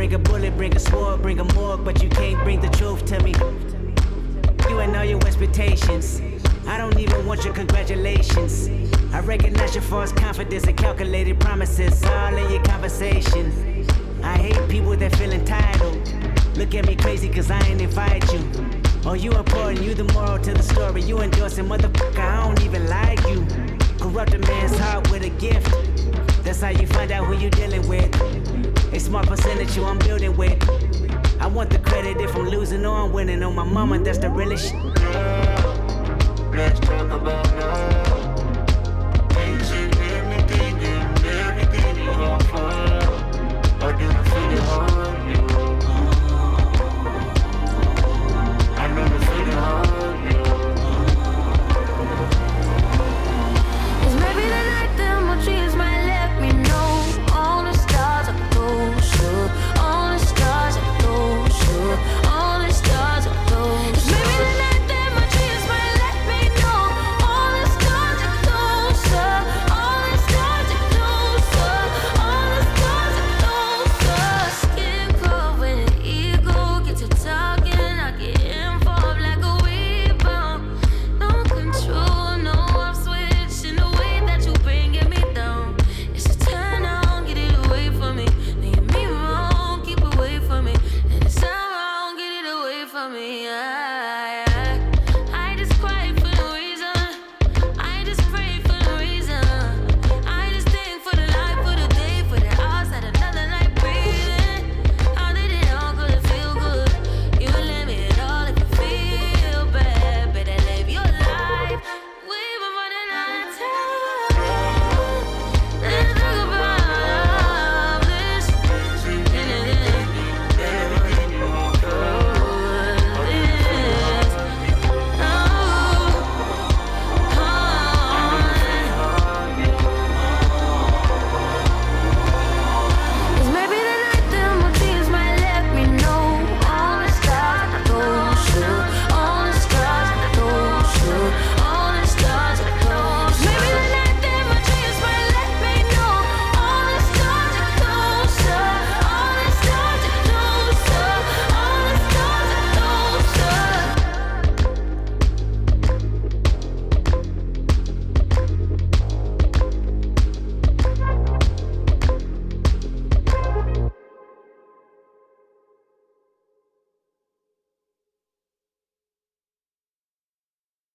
Bring a bullet, bring a sword, bring a morgue, but you can't bring the truth to me. You and all your expectations. I don't even want your congratulations. I recognize your false confidence and calculated promises all in your conversation. I hate people that feel entitled. Look at me crazy cause I ain't invite you. Oh, you important, you the moral to the story. You endorsing, motherfucker, I don't even like you. Corrupt a man's heart with a gift. That's how you find out who you dealing with. A small percentage you I'm building with. I want the credit if I'm losing or I'm winning. On my mama, that's the realest shit.